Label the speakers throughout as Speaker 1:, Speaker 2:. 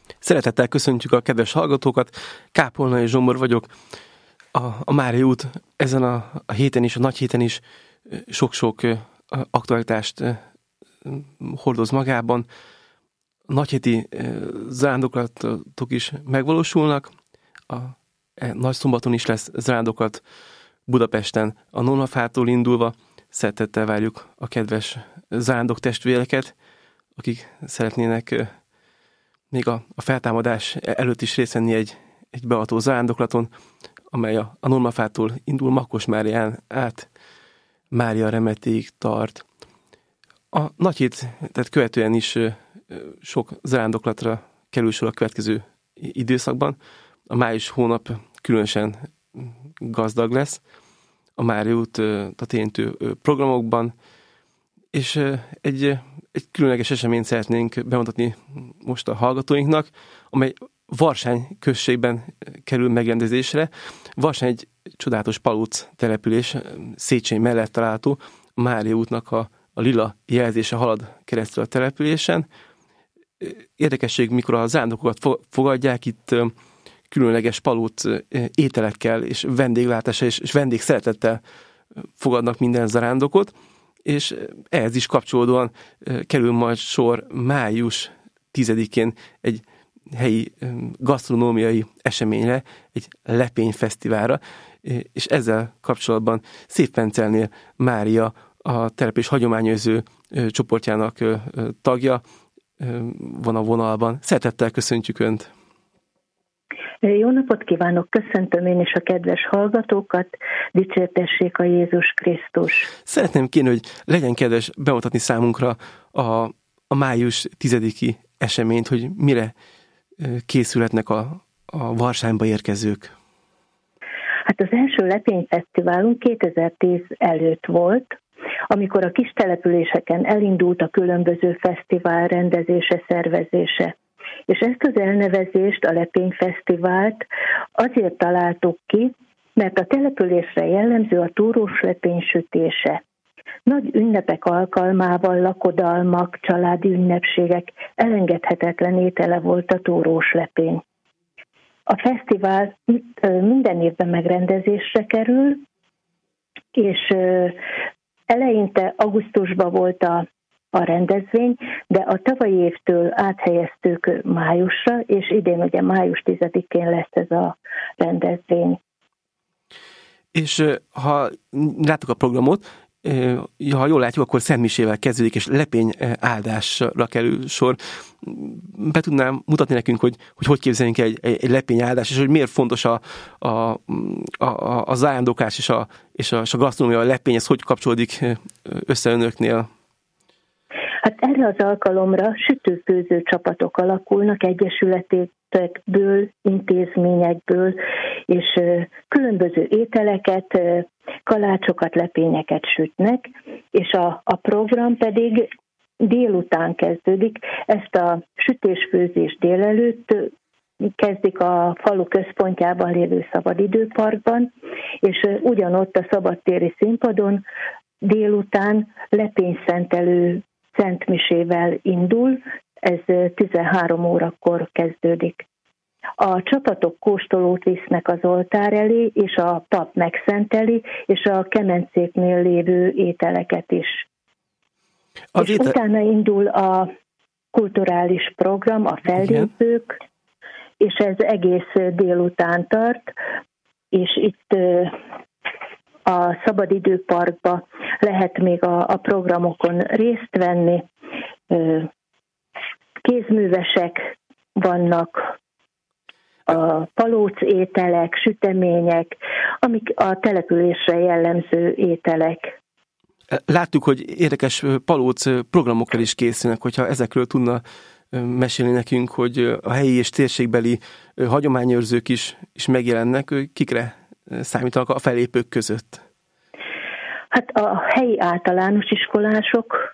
Speaker 1: Szeretettel köszöntjük a kedves hallgatókat, Kápolnai Zsombor vagyok. A Mária út ezen a héten is, a nagy héten is sok-sok aktualitást hordoz magában. A nagyhéti zarándoklatok is megvalósulnak, a nagy szombaton is lesz zarándoklat Budapesten a Nonnafától indulva. Szeretettel várjuk a kedves zarándok testvéreket, akik szeretnének még a feltámadás előtt is részt venni egy beavató zarándoklaton, amely a Nonnafától indul Makkosmárián át Mária remetéig tart. A nagy hét, tehát követően is sok zarándoklatra kerül sor a következő időszakban. A május hónap különösen gazdag lesz a Mária útat érintő programokban, és egy különleges eseményt szeretnénk bemutatni most a hallgatóinknak, amely Varsány községben kerül megrendezésre. Varsány egy csodálatos palóc település, Széchenyi mellett található. A Mária útnak a lila jelzése halad keresztül a településen. Érdekesség, mikor a zarándokokat fogadják, itt különleges palóc ételekkel és vendéglátással és vendégszeretettel fogadnak minden zarándokot, és ehhez is kapcsolódóan kerül majd sor május 10-én egy helyi gasztronómiai eseményre, egy lepényfesztiválra, és ezzel kapcsolatban Szépvencelnél Mária, a település hagyományőrző csoportjának tagja van a vonalban. Szeretettel köszöntjük Önt!
Speaker 2: Jó napot kívánok, köszöntöm én is a kedves hallgatókat, dicsértessék a Jézus Krisztus.
Speaker 1: Szeretném kérni, hogy legyen kedves bemutatni számunkra a május 10-i eseményt, hogy mire készülhetnek a Varsányba érkezők.
Speaker 2: Hát az első lepényfesztiválunk 2010 előtt volt, amikor a kis településeken elindult a különböző fesztivál rendezése, szervezése. És ezt az elnevezést, a lepényfesztivált azért találtuk ki, mert a településre jellemző a túrós lepény sütése. Nagy ünnepek alkalmával lakodalmak, családi ünnepségek elengedhetetlen étele volt a túrós lepény. A fesztivál minden évben megrendezésre kerül, és eleinte augusztusban volt a rendezvény, de a tavalyi évtől áthelyeztük májusra, és idén ugye május 10-én lesz ez a rendezvény.
Speaker 1: És ha láttuk a programot, ha jól látjuk, akkor szentmisével kezdődik, és lepény áldásra kerül sor. Be tudnám mutatni nekünk, hogy képzeljünk egy lepény áldás, és hogy miért fontos a zarándoklás és a gasztronómia, a lepény, ez hogy kapcsolódik össze Önöknél?
Speaker 2: Hát erre az alkalomra sütőfőző csapatok alakulnak egyesületekből, intézményekből, és különböző ételeket, kalácsokat, lepényeket sütnek, és a program pedig délután kezdődik. Ezt a sütés-főzés délelőtt kezdik a falu központjában lévő szabadidőparkban, és ugyanott a szabadtéri színpadon délután lepényszentelő szentmisével indul, ez 13 órakor kezdődik. A csapatok kóstolót visznek az oltár elé, és a pap megszenteli, és a kemencéknél lévő ételeket is. Utána indul a kulturális program, a fellépők, és ez egész délután tart, és itt a szabadidőparkba lehet még a programokon részt venni. Kézművesek vannak, a palóc ételek, sütemények, amik a településre jellemző ételek.
Speaker 1: Láttuk, hogy érdekes palóc programokkal is készülnek, hogyha ezekről tudna mesélni nekünk, hogy a helyi és térségbeli hagyományőrzők is megjelennek, kikre számítanak a fellépők között?
Speaker 2: Hát a helyi általános iskolások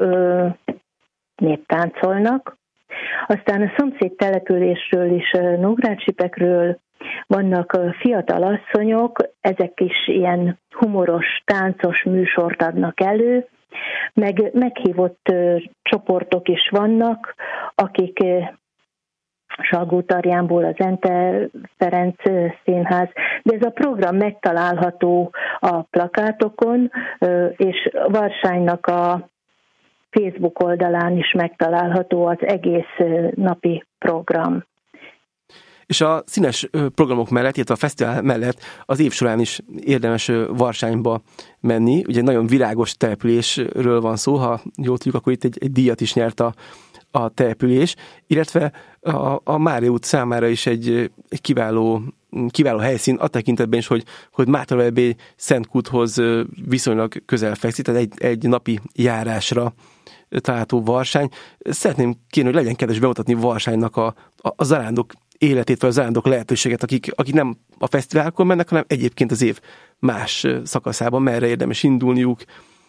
Speaker 2: néptáncolnak, aztán a szomszéd településről is, Nógrádsipekről vannak fiatal asszonyok, ezek is ilyen humoros, táncos műsort adnak elő, meg meghívott csoportok is vannak, akik Salgótarjánból az Ente Ferenc Színház, de ez a program megtalálható a plakátokon, és Varsánynak a Facebook oldalán is megtalálható az egész napi program.
Speaker 1: És a színes programok mellett, illetve a fesztivál mellett az év során is érdemes Varsányba menni. Ugye nagyon virágos településről van szó, ha jól tudjuk, akkor itt egy díjat is nyert a település, illetve a Mária út számára is egy kiváló helyszín a tekintetben is, hogy Mátravelbé Szentkúthoz viszonylag közel fekszik, tehát egy napi járásra található Varsány. Szeretném kérni, hogy legyen kedves bemutatni Varsánynak a zarándok életét, vagy a zarándok lehetőséget, akik nem a fesztiválkor mennek, hanem egyébként az év más szakaszában, merre érdemes indulniuk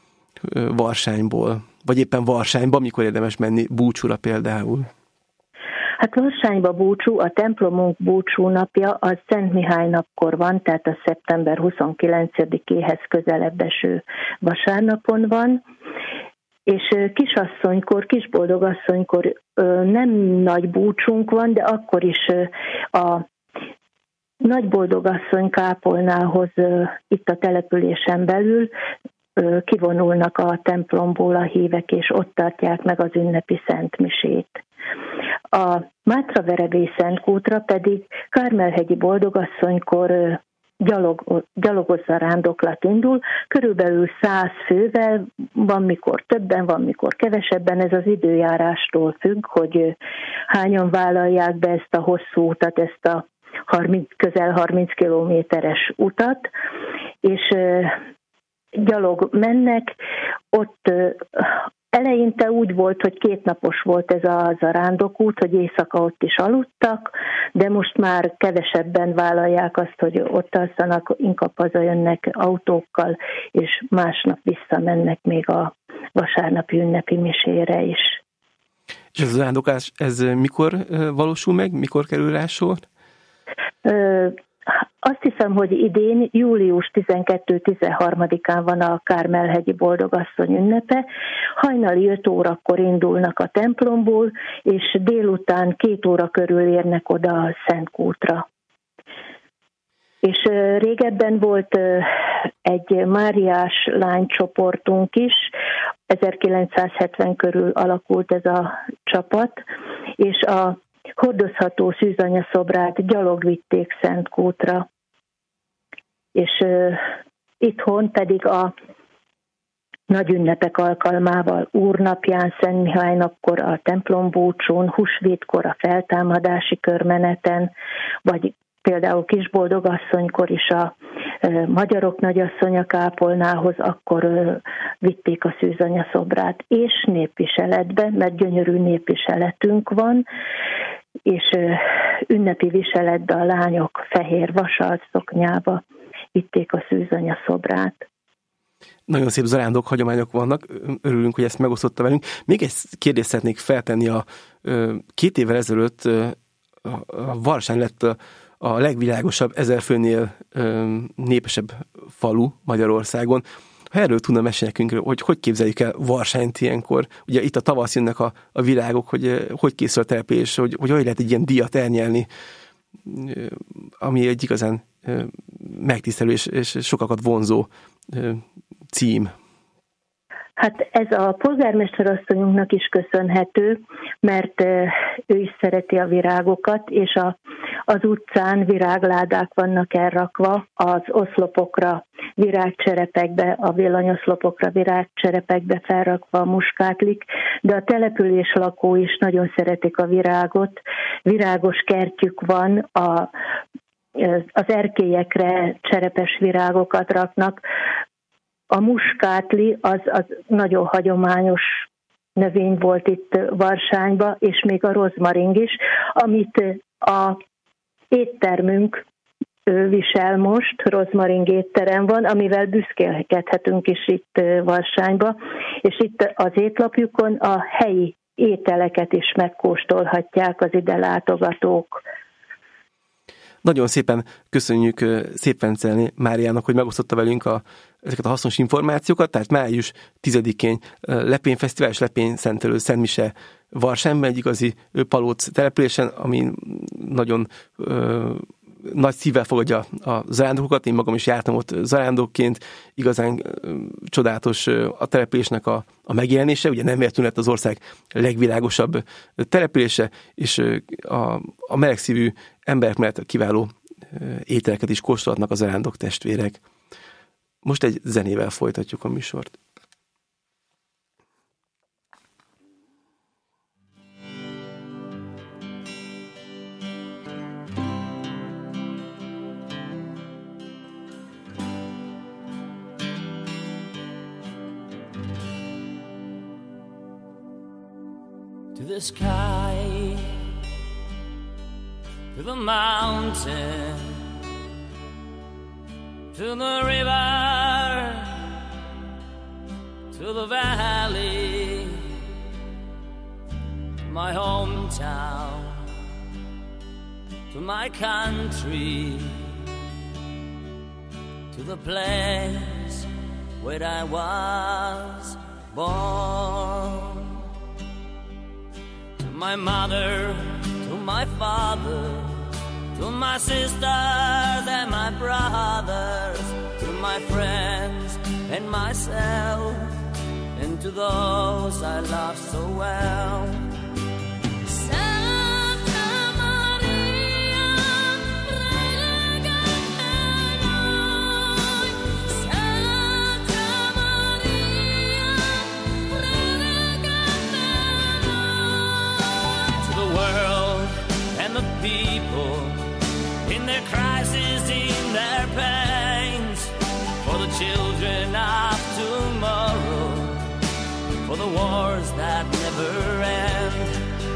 Speaker 1: Varsányból, vagy éppen Varsányba, mikor érdemes menni búcsúra például.
Speaker 2: Hát Varsányba búcsú, a templomunk búcsú napja az Szent Mihály napkor van, tehát a szeptember 29-éhez közelebb eső vasárnapon van, és kisasszonykor, kisboldogasszonykor nem nagy búcsunk van, de akkor is a nagyboldogasszony kápolnához itt a településen belül kivonulnak a templomból a hívek, és ott tartják meg az ünnepi szentmisét. A Mátraverebély Szentkútra pedig Kármelhegyi boldogasszonykor gyalogos zarándoklat indul, körülbelül 100 fővel, van mikor többen, van mikor kevesebben, ez az időjárástól függ, hogy hányan vállalják be ezt a hosszú utat, ezt a közel 30 kilométeres utat, és gyalog mennek, ott eleinte úgy volt, hogy 2 napos volt ez a zarándokút, hogy éjszaka ott is aludtak, de most már kevesebben vállalják azt, hogy ott alszanak, inkább hazajönnek autókkal, és másnap visszamennek még a vasárnapi ünnepi misére is.
Speaker 1: És ez a zarándokás, ez mikor valósul meg? Mikor kerül rá sor?
Speaker 2: Azt hiszem, hogy idén július 12-13-án van a Kármelhegyi boldogasszony ünnepe. Hajnali 5 órakor indulnak a templomból, és délután 2 óra körül érnek oda a Szentkútra. És régebben volt egy Máriás lánycsoportunk is, 1970 körül alakult ez a csapat, és a hordozható szűzanyaszobrát gyalog vitték Szentkútra, és itthon pedig a nagy ünnepek alkalmával, Úrnapján, Szent Mihály napkor, a templombúcsún, húsvétkor, a feltámadási körmeneten, vagy például Kisboldogasszonykor is a magyarok nagyasszonya kápolnához, akkor vitték a szűzanyaszobrát, és népviseletbe, mert gyönyörű népviseletünk van, és ünnepi viseletbe a lányok fehér vasalt szoknyába vitték a szűzanyaszobrát.
Speaker 1: Nagyon szép zarándok hagyományok vannak, örülünk, hogy ezt megosztotta velünk. Még egy kérdést szeretnék feltenni. 2 évvel ezelőtt a Varsány lett a legvilágosabb, 1000 főnél népesebb falu Magyarországon. Ha erről tudna mesélni nekünk, hogy képzeljük el Varsányt ilyenkor? Ugye itt a tavasz jönnek a virágok, hogy készül a település, hogy lehet egy ilyen díjat elnyelni, ami egy igazán megtisztelő és sokakat vonzó cím.
Speaker 2: Hát ez a polgármesterasszonyunknak is köszönhető, mert ő is szereti a virágokat, és az utcán virágládák vannak elrakva, az oszlopokra, virágcserepekbe, a villanyoszlopokra, virágcserepekbe felrakva a muskátlik, de a település lakó is nagyon szeretik a virágot, virágos kertjük van, az erkélyekre cserepes virágokat raknak. A muskátli az nagyon hagyományos növény volt itt Varsányban, és még a rozmaring is, amit a éttermünk visel most, rozmaring étterem van, amivel büszkélkedhetünk is itt Varsányban, és itt az étlapjukon a helyi ételeket is megkóstolhatják az ide látogatók.
Speaker 1: Nagyon szépen köszönjük Szép Vencélné Máriának, hogy megosztotta velünk ezeket a hasznos információkat. Tehát május 10-én Lepényfesztivál és Lepényszentelő Szentmise Varsámban, egy igazi palóc településen, ami nagyon nagy szívvel fogadja a zarándokokat. Én magam is jártam ott zarándokként. Igazán csodálatos a településnek a megjelenése. Ugye nem véletlenül lett az ország legvilágosabb települése, és a melegszívű emberek mellett kiváló ételeket is kóstolhatnak a zarándok testvérek. Most egy zenével folytatjuk a műsort.
Speaker 3: To the sky, to the mountain, to the river, to the valley, to my hometown, to my country, to the place where I was born. My mother, to my father, to my sisters and my brothers, to my friends and myself, and to those I love so well. People in their crises, in their pains, for the children of tomorrow, for the wars that never end.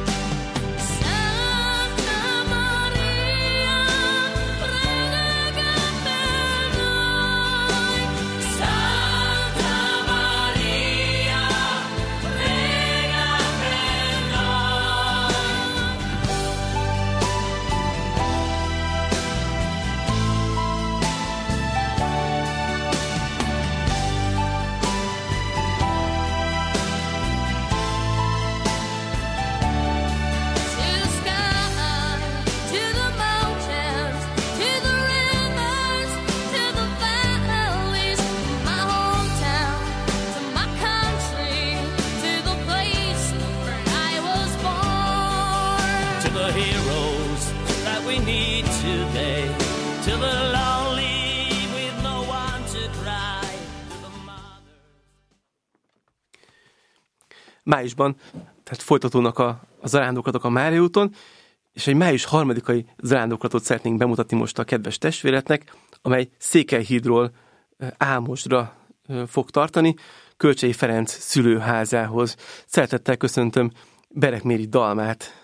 Speaker 1: Májusban, tehát folytatódnak a zarándoklatok a Mária úton, és egy május 3-ai zarándoklatot szeretnénk bemutatni most a kedves testvéreknek, amely Székelyhídról Ámosdra fog tartani, Kölcsei Ferenc szülőházához. Szeretettel köszöntöm Berek Méri Dalmát.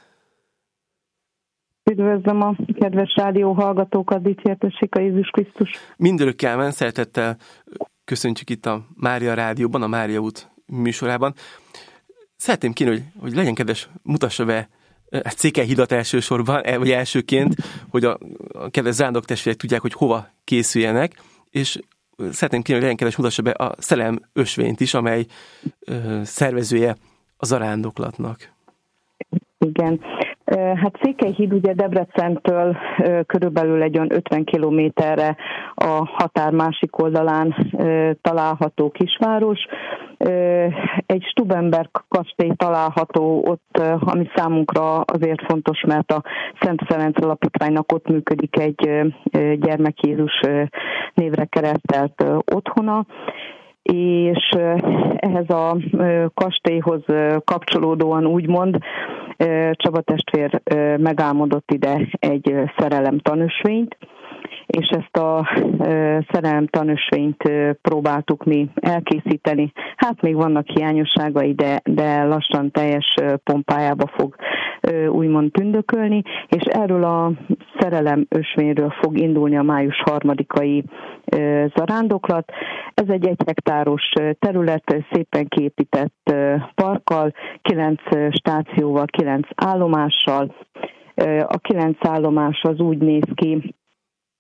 Speaker 4: Üdvözlöm a kedves rádió hallgatókat, dicsértessék a Jézus Krisztus.
Speaker 1: Mindörökké ámen, szeretettel köszöntjük itt a Mária Rádióban, a Mária út műsorában. Szeretném kérni, hogy legyen kedves, mutassa be Székelyhídat elsősorban, vagy elsőként, hogy a kedves zarándok testvérek tudják, hogy hova készüljenek, és szeretném kérni, hogy legyen kedves, mutassa be a Szelem ösvényt is, amely szervezője a zarándoklatnak.
Speaker 4: Igen. Hát Székelyhíd ugye Debrecentől körülbelül egy olyan 50 kilométerre a határ másik oldalán található kisváros. Egy Stubenberg kastély található ott, ami számunkra azért fontos, mert a Szent Ferenc Alapítványnak ott működik egy Gyermek Jézus névre keresztelt otthona, és ehhez a kastélyhoz kapcsolódóan úgymond Csaba testvér megálmodott ide egy szerelem tanösvényt, és ezt a szerelem tanösvényt próbáltuk mi elkészíteni. Hát még vannak hiányosságai, de lassan teljes pompájába fog úgymond tündökölni, és erről a szerelem ösvényről fog indulni a május 3-ai zarándoklat. Ez egy 1 hektáros terület, szépen kiépített parkkal, 9 stációval, 9 állomással. A 9 állomás az úgy néz ki,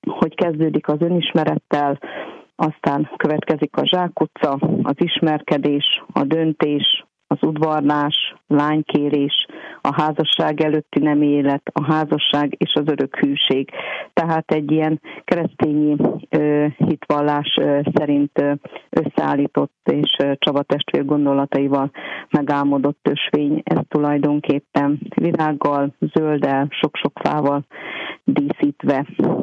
Speaker 4: hogy kezdődik az önismerettel, aztán következik a zsákutca, az ismerkedés, a döntés, az udvarlás, lánykérés, a házasság előtti nemi élet, a házasság és az örök hűség. Tehát egy ilyen keresztényi hitvallás szerint összeállított és Csaba testvér gondolataival megálmodott ösvény. Ez tulajdonképpen virággal, zölddel, sok-sok fával díszítve.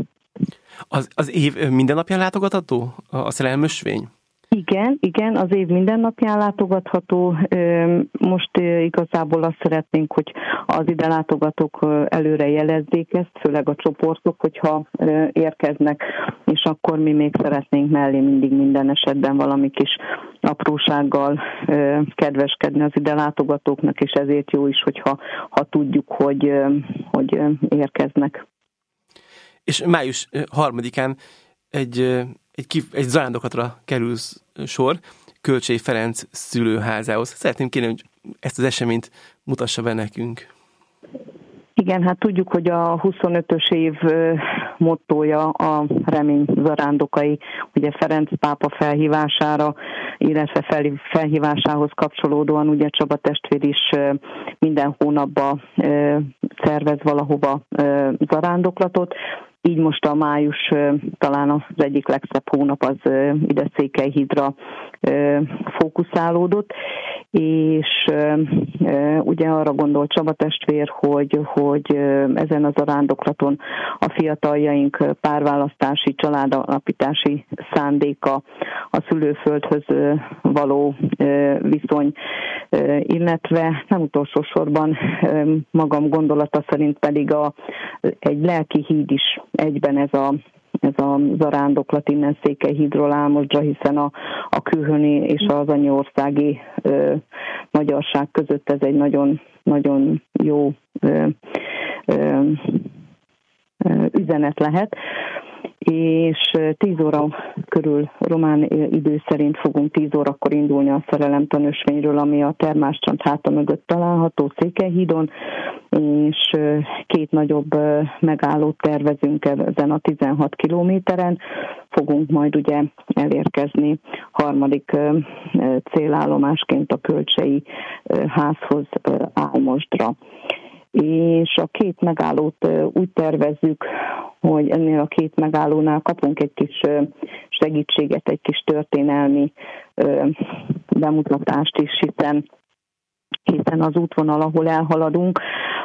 Speaker 1: Az év minden napján látogatható a szerelmösvény?
Speaker 4: Igen, az év minden napján látogatható. Most igazából azt szeretnénk, hogy az ide látogatók előre jelezzék ezt, főleg a csoportok, hogyha érkeznek, és akkor mi még szeretnénk mellé mindig minden esetben valami kis aprósággal kedveskedni az ide látogatóknak, és ezért jó is, hogyha tudjuk, hogy érkeznek.
Speaker 1: És május 3-án egy zarándokatra kerül sor Kölcsey Ferenc szülőházához. Szeretném kérni, hogy ezt az eseményt mutassa be nekünk.
Speaker 4: Igen, hát tudjuk, hogy a 25-ös év mottója a remény zarándokai, ugye Ferenc pápa felhívására, illetve felhívásához kapcsolódóan ugye Csaba testvér is minden hónapban szervez valahova zarándoklatot. Így most a május talán az egyik legszebb hónap az ide Székelyhídra fókuszálódott, és ugye arra gondolt Csaba testvér, hogy ezen az zarándoklaton a fiataljaink párválasztási, családalapítási szándéka, a szülőföldhöz való viszony, illetve nem utolsó sorban magam gondolata szerint pedig egy lelki híd is egyben ez a zarándoklat innen Székelyhídról Álmosdra, hiszen a külhöni és az anyaországi magyarság között ez egy nagyon, nagyon jó üzenet lehet. És 10 óra körül román idő szerint fogunk 10 órakor indulni a szerelemtan ösvényről, ami a Termáscsont háta mögött található Székelyhídon, és 2 nagyobb megállót tervezünk ezen a 16 kilométeren. Fogunk majd ugye elérkezni harmadik célállomásként a Kölcseyi házhoz Álmosdra. És a 2 megállót úgy tervezzük, hogy ennél a 2 megállónál kapunk egy kis segítséget, egy kis történelmi bemutatást is, hiszen az útvonal, ahol elhaladunk,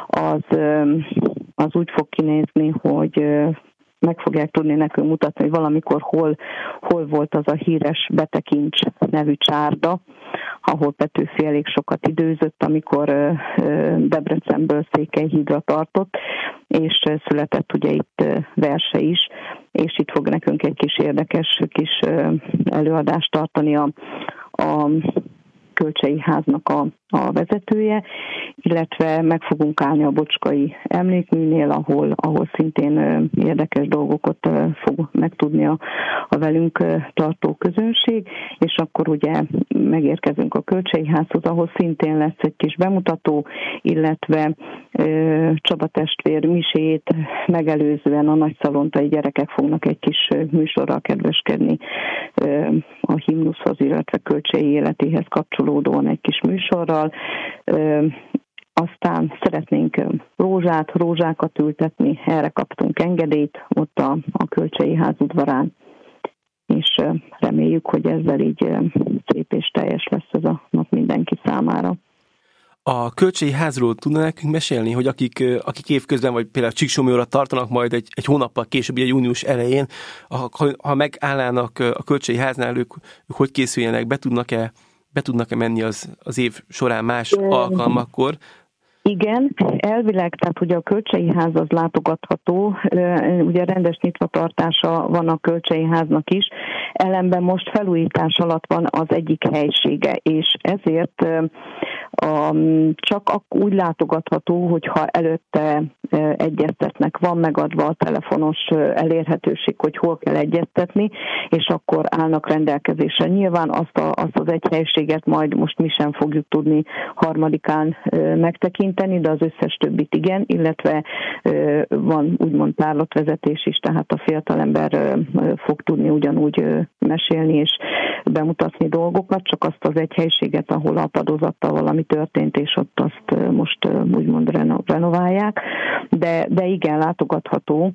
Speaker 4: az úgy fog kinézni, hogy meg fogják tudni nekünk mutatni, hogy valamikor hol volt az a híres Betekincs nevű csárda, ahol Petőfi elég sokat időzött, amikor Debrecenből Székelyhídra tartott, és született ugye itt verse is, és itt fog nekünk egy kis érdekes kis előadást tartani a Kölcseyi háznak a vezetője, illetve meg fogunk állni a Bocskai emlékműnél, ahol szintén érdekes dolgokat fog megtudni a velünk tartó közönség, és akkor ugye megérkezünk a Kölcseyi házhoz, ahol szintén lesz egy kis bemutató, illetve Csaba testvér misét megelőzően a nagyszalontai gyerekek fognak egy kis műsorral kedveskedni a himnuszhoz, illetve Kölcseyi életéhez kapcsolódóan egy kis műsorral. Aztán szeretnénk rózsákat ültetni, erre kaptunk engedélyt ott a Kölcseyi ház udvarán, és reméljük, hogy ezzel így szép és teljes lesz ez a nap mindenki számára.
Speaker 1: A Kölcseyi házról tudna nekünk mesélni, hogy akik évközben, vagy például Csíksomlyóra tartanak majd egy hónappal később, ugye június elején, ha megállnának a Kölcseyi háznál, ők hogy készüljenek, be tudnak-e menni az év során más alkalmakkor?
Speaker 4: Igen, elvileg, tehát ugye a Kölcseyi ház az látogatható, ugye rendes nyitvatartása van a Kölcseyi háznak is, ellenben most felújítás alatt van az egyik helysége, és ezért csak úgy látogatható, hogyha előtte egyeztetnek, van megadva a telefonos elérhetőség, hogy hol kell egyeztetni, és akkor állnak rendelkezésre. Nyilván azt az egy helységet majd most mi sem fogjuk tudni 3-án megtekinteni, de az összes többit igen, illetve van úgymond tárlatvezetés is, tehát a fiatalember fog tudni ugyanúgy mesélni és bemutatni dolgokat, csak azt az egy helyiséget, ahol a padozattal valami történt, és ott azt most úgymond renoválják, de igen, látogatható,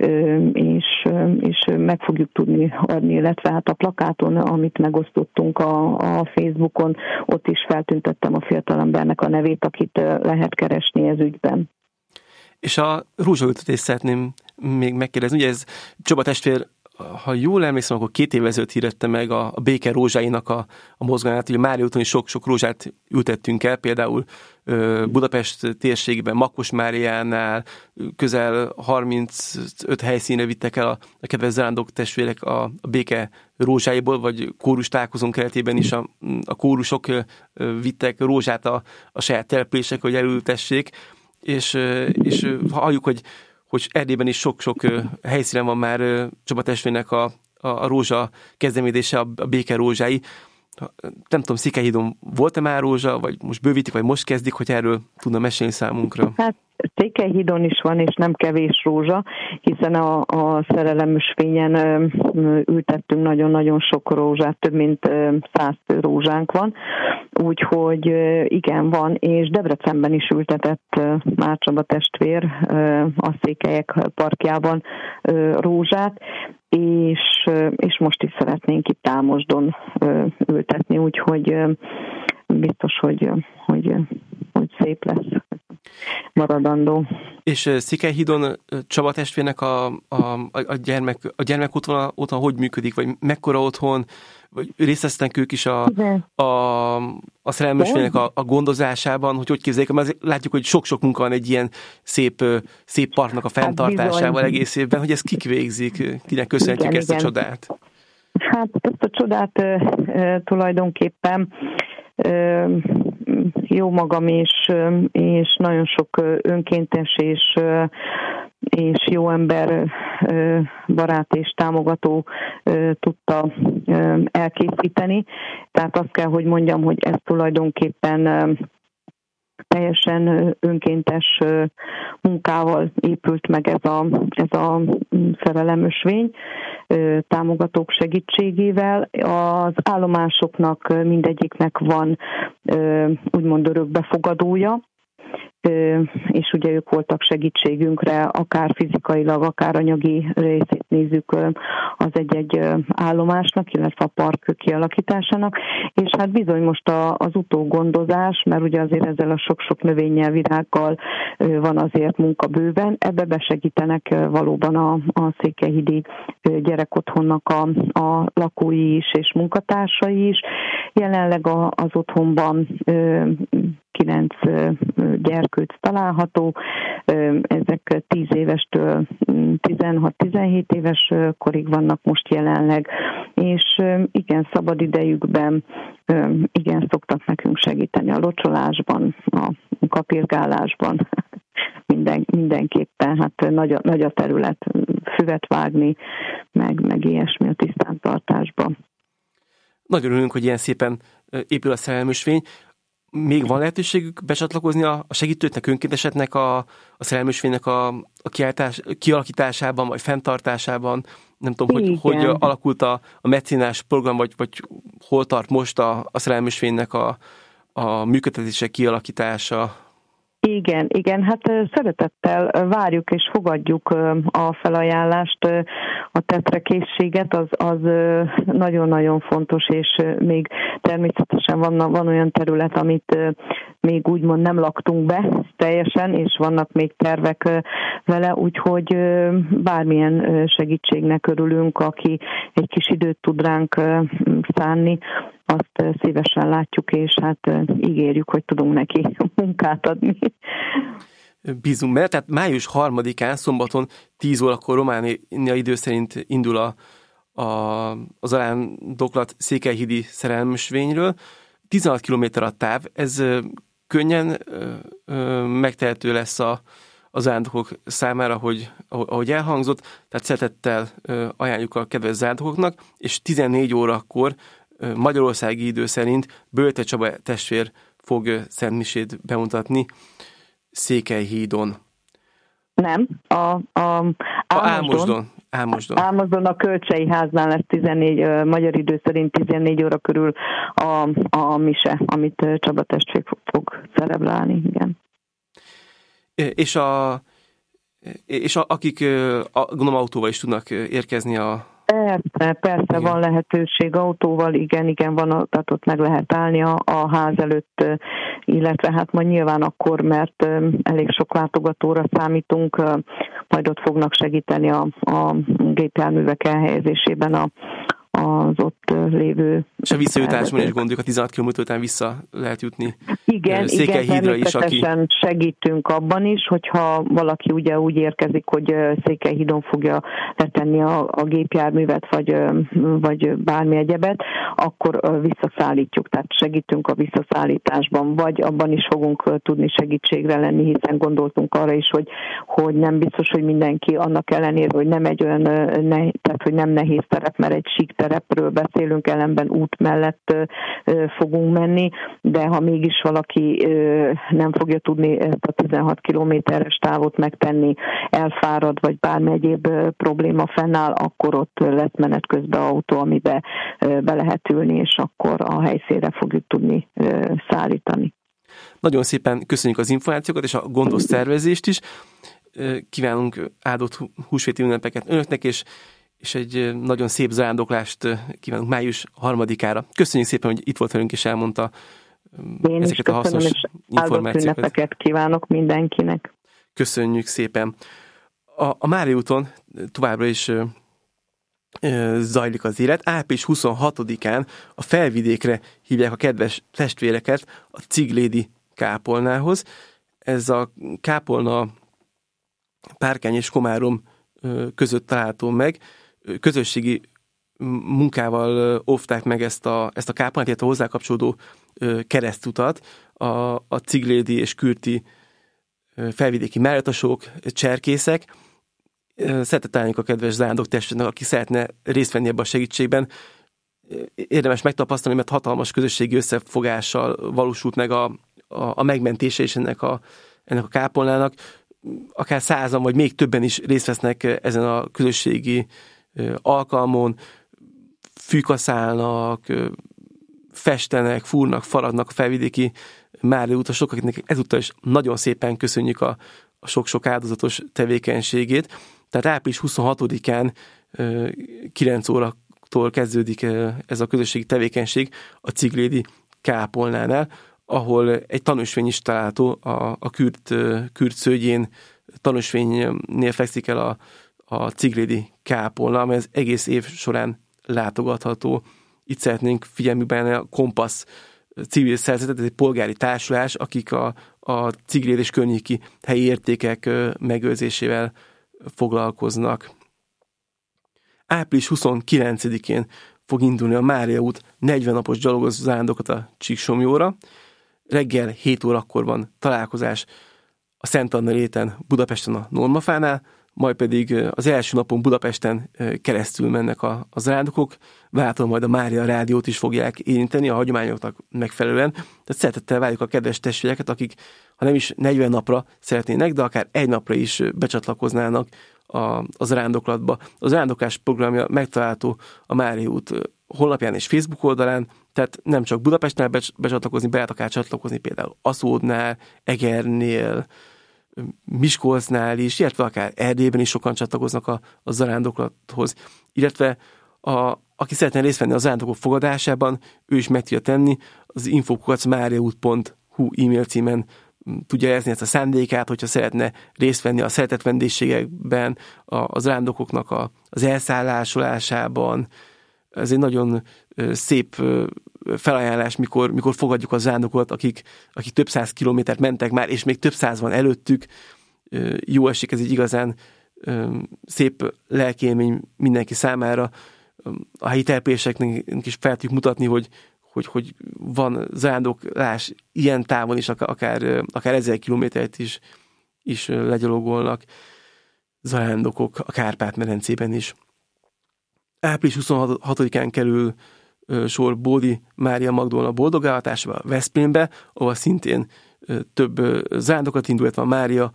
Speaker 4: és meg fogjuk tudni adni, illetve hát a plakáton, amit megosztottunk a Facebookon, ott is feltüntettem a fiatalembernek a nevét, akit lehet keresni ez ügyben.
Speaker 1: És a rózsaültetést szeretném még megkérdezni. Ugye ez Csaba testvér, ha jól emlékszem, akkor 2 évvel ezelőtt hirdette meg a béke rózsáinak a mozgalmát. Ugye Mária úton is sok rózsát ültettünk el, például Budapest térségében, Makos Máriánál közel 35 helyszínre vittek el a kedves zarándok testvérek a béke rózsáiból, vagy kórus találkozón keretében is a kórusok vittek rózsát a saját településekre, hogy elültessék, és halljuk, hogy Erdélyben is sok-sok helyszínen van már Csaba testvérnek a rózsa kezdeményezése, a béke rózsái. Nem tudom, Székelyhídon volt-e már rózsa, vagy most bővítik, vagy most kezdik, hogy erről tudna mesélni számunkra? Hát
Speaker 4: Székelyhídon is van, és nem kevés rózsa, hiszen a szerelemösvényen ültettünk nagyon-nagyon sok rózsát, több mint 100 rózsánk van, úgyhogy igen, van, és Debrecenben is ültetett már Csaba testvér a Székelyek parkjában rózsát, és most is szeretnénk itt Támosdon ültetni, úgyhogy biztos, hogy szép lesz, maradandó.
Speaker 1: És Székelyhídon Csaba testvérnek a gyermek otthon hogy működik, vagy mekkora otthon, vagy részt vesznek ők is a szerelmesfélnek a gondozásában, hogy képzeljék, mert látjuk, hogy sok-sok munka van egy ilyen szép parknak a fenntartásával egész évben, hogy ezt kik végzik, kinek köszönhetjük ezt a csodát?
Speaker 4: Hát ezt a csodát tulajdonképpen jó magam és nagyon sok önkéntes és jó ember, barát és támogató tudta elkészíteni. Tehát azt kell, hogy mondjam, hogy ez tulajdonképpen teljesen önkéntes munkával épült meg ez a szerelemösvény, támogatók segítségével. Az állomásoknak mindegyiknek van úgymond örökbefogadója, és ugye ők voltak segítségünkre, akár fizikailag, akár anyagi részét nézzük az egy-egy állomásnak, illetve a park kialakításának, és hát bizony most az utógondozás, mert ugye azért ezzel a sok-sok növényel, virággal van azért munka bőven, ebbe besegítenek valóban a székelyhídi gyerekotthonnak a lakói is és munkatársai is. Jelenleg az otthonban 9 gyerkőc található, ezek 10 évestől 16-17 éves korig vannak most jelenleg, és igen, szabad idejükben igen, szoktak nekünk segíteni a locsolásban, a kapirgálásban, mindenképpen, hát nagy a terület, füvet vágni, meg ilyesmi a tisztántartásban. Nagyon
Speaker 1: örülünk, hogy ilyen szépen épül a szerelmösvény. Még van lehetőségük becsatlakozni a segítőknek, önkénteseknek a szerelmösvénynek a kialakításában, vagy fenntartásában? Nem tudom, hogy alakult a mecénás program, vagy hol tart most a szerelmösvénynek a működtetése, kialakítása?
Speaker 4: Igen, hát szeretettel várjuk és fogadjuk a felajánlást, a tetrekészséget, az nagyon-nagyon fontos, és még természetesen van olyan terület, amit még úgymond nem laktunk be teljesen, és vannak még tervek vele, úgyhogy bármilyen segítségnek örülünk, aki egy kis időt tud ránk szánni, azt szívesen látjuk, és hát ígérjük, hogy tudunk neki munkát adni.
Speaker 1: Bízunk benne, tehát május 3-án, szombaton 10 órakor Románia idő szerint indul az arándoklat székelyhídi szerelmösvényről. 16 km a táv, ez könnyen megtehető lesz az arándokok számára, ahogy elhangzott, tehát szeretettel ajánljuk a kedves arándokoknak, és 14 órakor magyarországi idő szerint Bölte Csaba testvér fog szentmisét bemutatni Székelyhídon.
Speaker 4: Nem, Álmosdon a Kölcsei háznál lesz 14, magyar idő szerint 14 óra körül a mise, amit Csaba testvér fog celebrálni, igen.
Speaker 1: És akik gondolom autóval is tudnak érkezni
Speaker 4: Persze, van lehetőség autóval, igen, van, tehát ott meg lehet állni a ház előtt, illetve hát majd nyilván akkor, mert elég sok látogatóra számítunk, majd ott fognak segíteni a gépjárművek elhelyezésében az ott lévő...
Speaker 1: És a visszajutásban is gondoljuk, a 16 km után vissza lehet jutni.
Speaker 4: Igen, természetesen segítünk abban is, hogyha valaki ugye úgy érkezik, hogy Székelyhídon fogja letenni a gépjárművet, vagy bármi egyebet, akkor visszaszállítjuk, tehát segítünk a visszaszállításban, vagy abban is fogunk tudni segítségre lenni, hiszen gondoltunk arra is, hogy nem biztos, hogy mindenki annak ellenére, hogy nem egy olyan, tehát hogy nem nehéz terep, mert egy sík terepről beszélünk, ellenben út mellett fogunk menni, de ha mégis valaki nem fogja tudni ezt a 16 kilométeres távot megtenni, elfárad, vagy bármi egyéb probléma fennáll, akkor ott lesz menet közben autó, amibe be lehet ülni, és akkor a helyszínre fogjuk tudni szállítani.
Speaker 1: Nagyon szépen köszönjük az információkat, és a gondos szervezést is. Kívánunk áldott húsvéti ünnepeket önöknek, és egy nagyon szép zarándoklást kívánunk május 3-ára. Köszönjük szépen, hogy itt volt velünk, és elmondta ezeket a hasznos információkat.
Speaker 4: Áldott ünnepeket kívánok mindenkinek.
Speaker 1: Köszönjük szépen. A Mária úton továbbra is zajlik az élet. Április 26-án a Felvidékre hívják a kedves testvéreket a Ciglédi kápolnához. Ez a kápolna Párkány és Komárom között található meg. Közösségi munkával óvták meg ezt a kápolnát, illetve a hozzá kapcsolódó keresztutat. A ciglédi és kürti felvidéki máriatasok, cserkészek. Szeretettel ajánljuk a kedves zarándok testvérnek, aki szeretne részt venni ebben a segítségben. Érdemes megtapasztalni, mert hatalmas közösségi összefogással valósult meg a megmentése és ennek a kápolnának. Akár 100-an, vagy még többen is részt vesznek ezen a közösségi alkalmon, fűkaszálnak, festenek, fúrnak, faragnak a felvidéki mária utasok, akiknek ezúttal is nagyon szépen köszönjük a sok-sok áldozatos tevékenységét. Tehát április 26-án 9 óratól kezdődik ez a közösségi tevékenység a Ciglédi kápolnánál, ahol egy tanúsvény is található a kürt szőgyén. Tanúsvénynél fekszik el a Ciglédi kápolna, amely az egész év során látogatható. Itt szeretnénk figyelmükben a Kompasz civil szervezetet, ez egy polgári társulás, akik a Cigléd és környéki helyi értékek megőrzésével foglalkoznak. Április 29-én fog indulni a Mária út 40 napos gyalogos zarándokat a Csíksomjóra. Reggel 7 órakor van találkozás a Szent Anna léten Budapesten a Normafánál, majd pedig az első napon Budapesten keresztül mennek a zarándokok, váltól majd a Mária rádiót is fogják érinteni a hagyományoknak megfelelően. Tehát szeretettel várjuk a kedves testvéreket, akik ha nem is 40 napra szeretnének, de akár egy napra is becsatlakoznának a zarándoklatba. A zarándoklás programja megtalálható a Mária út honlapján és Facebook oldalán, tehát nem csak Budapestnál becsatlakozni, be lehet akár csatlakozni például Aszódnál, Egernél, Miskolcnál is, illetve akár Erdélyben is sokan csatlakoznak a zarándoklathoz. Illetve aki szeretne részt venni a zarándokok fogadásában, ő is meg tudja tenni, az info@mariaút.hu e-mail címen tudja jelezni ezt a szándékát, hogyha szeretne részt venni a szeretett vendégségekben, a zarándokoknak az elszállásolásában. Ez egy nagyon szép felajánlás, mikor fogadjuk a zarándokokat, akik több száz kilométert mentek már, és még több száz van előttük. Jó esik, ez egy igazán szép lelkiélmény mindenki számára. A helyi településeknek is fel tudjuk mutatni, hogy van zarándoklás ilyen távon is, akár 1000 kilométert is legyalogolnak zarándokok a Kárpát-medencében is. Április 26-án kerül sor Bódi Mária Magdolna boldogáltatásába Veszprémbe, ahol szintén több zarándokat indul, illetve a Mária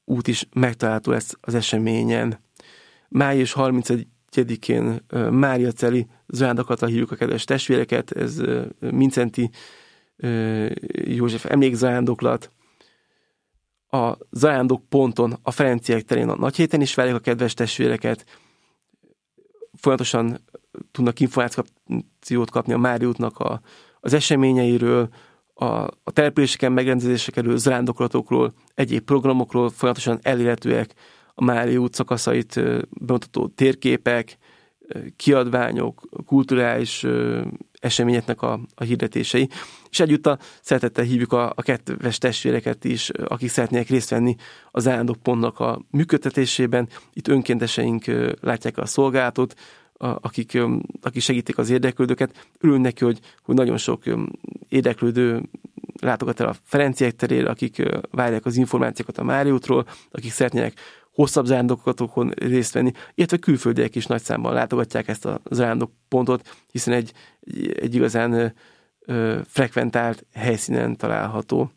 Speaker 1: út is megtalálható az eseményen. Május 31-én Máriaceli zarándokatra hívjuk a kedves testvéreket, ez Mindszenty József emlékzarándoklat. A zarándok ponton, a Ferenciek terén a Nagyhéten is várják a kedves testvéreket. Folyamatosan tudnak információt kapni a Mária útnak az eseményeiről, a településeken megrendezésre kerülő zarándoklatokról, egyéb programokról, folyamatosan elérhetőek a Mária út szakaszait bemutató térképek, kiadványok, kulturális eseményeknek a hirdetései. És egyúttal szeretettel hívjuk a kedves testvéreket is, akik szeretnének részt venni a zarándokpontnak a működtetésében. Itt önkénteseink látják a szolgálatot, akik segítik az érdeklődőket. Örülünk neki, hogy nagyon sok érdeklődő látogat el a Ferenciek terére, akik várják az információkat a Mária útról, akik szeretnének hosszabb zarándoklatokon részt venni, illetve külföldiek is nagy számban látogatják ezt a zarándokpontot, hiszen egy igazán frekventált helyszínen található.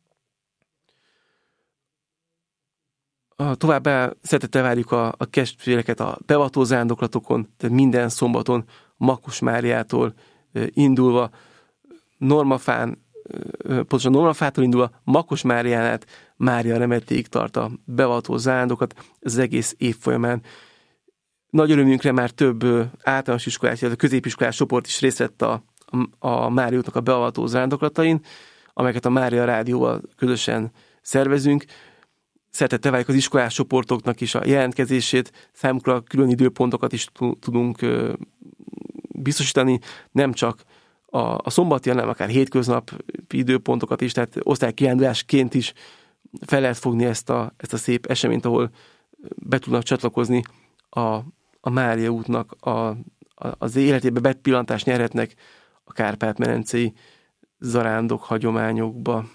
Speaker 1: Továbbá szeretettel várjuk a testvéreket a beavató zarándoklatokon, tehát minden szombaton Makkus Máriától indulva, Normafától indulva Makkus Márián át Mária Remettéig tart a beavató zarándokat az egész év folyamán. Nagy örömünkre már több általános iskolás, illetve középiskolás csoport is részt vett a Mária útnak a beavató zarándoklatain, amelyeket a Mária Rádióval közösen szervezünk. Szeretettel várjuk az iskolás csoportoknak is a jelentkezését, számukra külön időpontokat is tudunk biztosítani, nem csak a szombati, hanem akár hétköznapi időpontokat is, tehát osztálykirándulásként is fel lehet fogni ezt a szép eseményt, ahol be tudnak csatlakozni a Mária útnak az életébe bepillantást nyerhetnek a kárpát-medencei zarándok hagyományokba.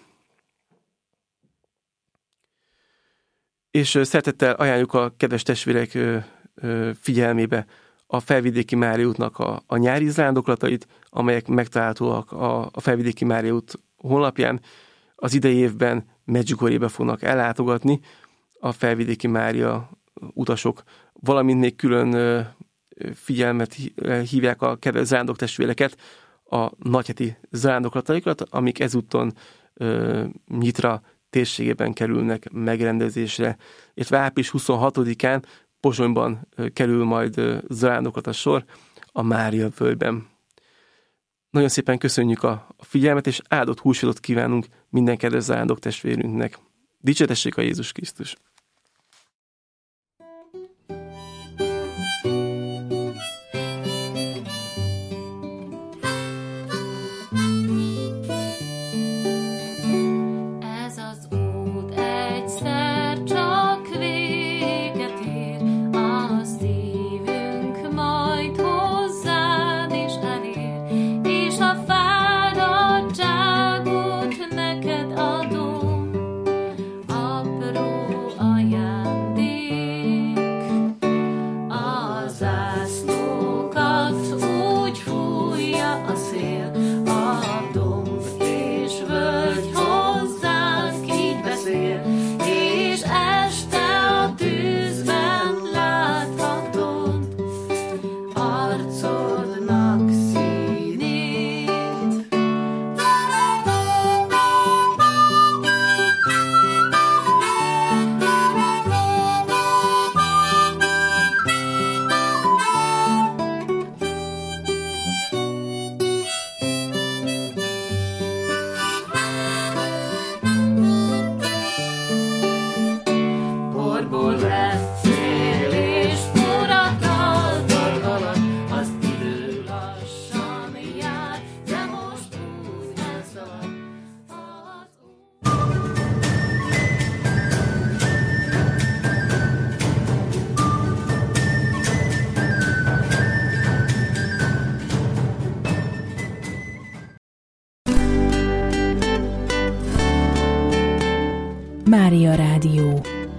Speaker 1: És szeretettel ajánljuk a kedves testvérek figyelmébe a Felvidéki Mária útnak a nyári zarándoklatait, amelyek megtalálhatóak a Felvidéki Mária út honlapján. Az idei évben Medjugorjébe fognak ellátogatni a Felvidéki Mária utasok, valamint még külön figyelmet hívják a kedves zarándok testvéreket a nagyheti zarándoklataikra, amik ezúton Nyitra térségében kerülnek megrendezésre. Illetve április 26-án Pozsonyban kerül majd zarándoklat a sor a Mária völgyben. Nagyon szépen köszönjük a figyelmet, és áldott húsvétot kívánunk minden kedves zarándok testvérünknek. Dicsértessék a Jézus Krisztus!
Speaker 5: Mária Rádió.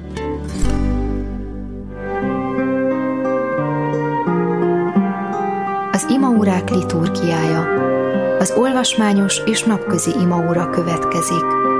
Speaker 6: Az imaórák liturgiája. Az olvasmányos és napközi imaóra következik.